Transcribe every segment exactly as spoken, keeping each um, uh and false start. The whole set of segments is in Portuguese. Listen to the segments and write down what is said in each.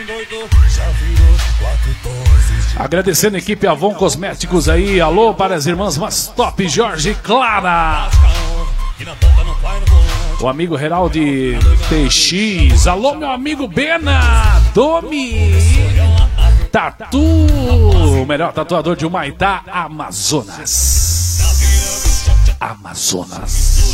Agradecendo a equipe Avon Cosméticos aí. Alô para as irmãs mais top, Jorge e Clara. O amigo Heraldi T X. Alô, meu amigo Bena Domi Tatu, o melhor tatuador de Humaitá, Amazonas. Amazonas.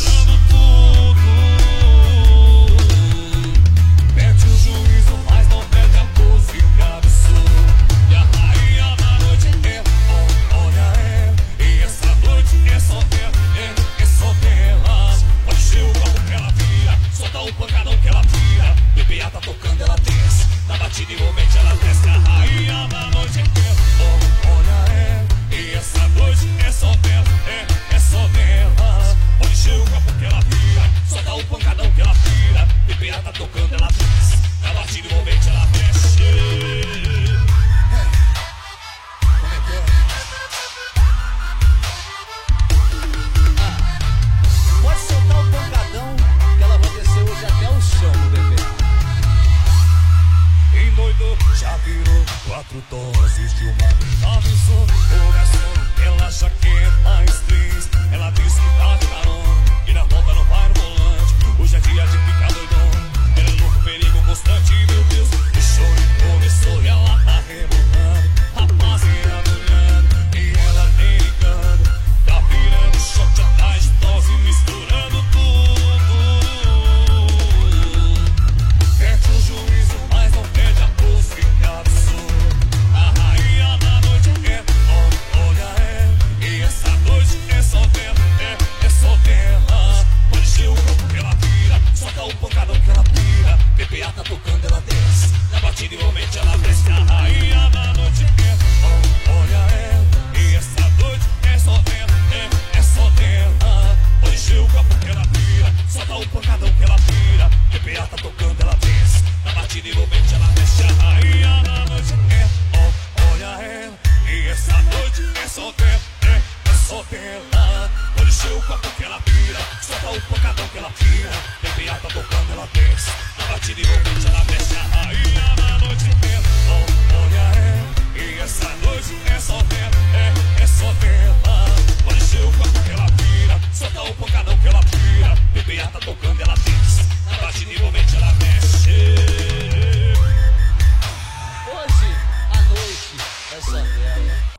Olha, é, e essa noite é só dela, é, é